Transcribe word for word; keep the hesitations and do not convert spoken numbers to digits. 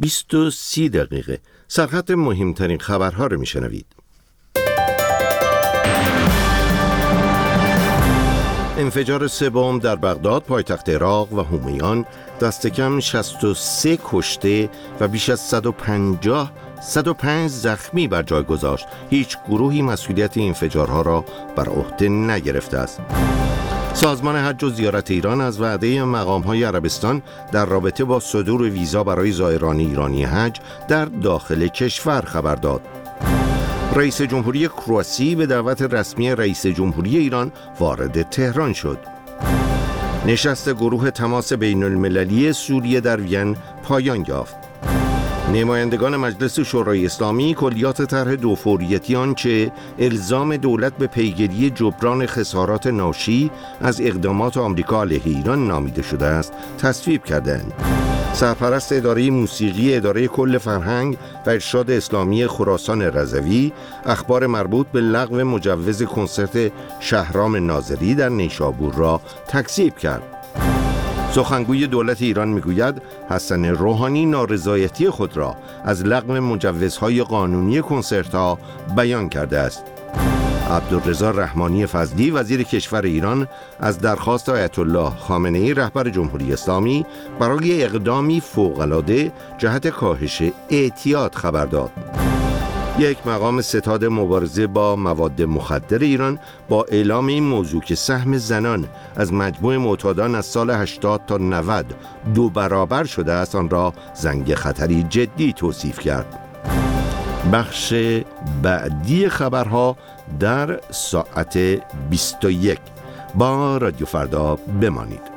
بیست و سی دقیقه. سرخط مهمترین خبرها رو میشنوید. انفجار سوم در بغداد پایتخت عراق و همیان دست کم شصت و سه کشته و بیش از صد و پنجاه صد و پنج زخمی بر جای گذاشت. هیچ گروهی مسئولیت این انفجارها را بر عهده نگرفته است. سازمان حج و زیارت ایران از وعده مقام‌های عربستان در رابطه با صدور ویزا برای زائران ایرانی حج در داخل کشور خبر داد. رئیس جمهوری کرواسی به دعوت رسمی رئیس جمهوری ایران وارد تهران شد. نشست گروه تماس بین المللی سوریه در وین پایان یافت. نمایندگان مجلس شورای اسلامی کلیات طرح دوفوریتی آنچه الزام دولت به پیگیری جبران خسارات ناشی از اقدامات آمریکا علیه ایران نامیده شده است تصویب کردند. سرپرست اداره موسیقی اداره کل فرهنگ و ارشاد اسلامی خراسان رضوی اخبار مربوط به لغو مجوز کنسرت شهرام ناظری در نیشابور را تکذیب کرد. سخنگوی دولت ایران میگوید حسن روحانی نارضایتی خود را از لغو مجوزهای قانونی کنسرت‌ها بیان کرده است. عبدالرضا رحمانی فضلی وزیر کشور ایران از درخواست آیت الله خامنه‌ای رهبر جمهوری اسلامی برای اقدامی فوق‌العاده جهت کاهش اعتیاد خبر داد. یک مقام ستاد مبارزه با مواد مخدر ایران با اعلام این موضوع که سهم زنان از مجموع معتادان از سال هشتاد تا نود دو برابر شده است، آن را زنگ خطری جدی توصیف کرد. بخش بعدی خبرها در ساعت بیست و یک. با رادیو فردا بمانید.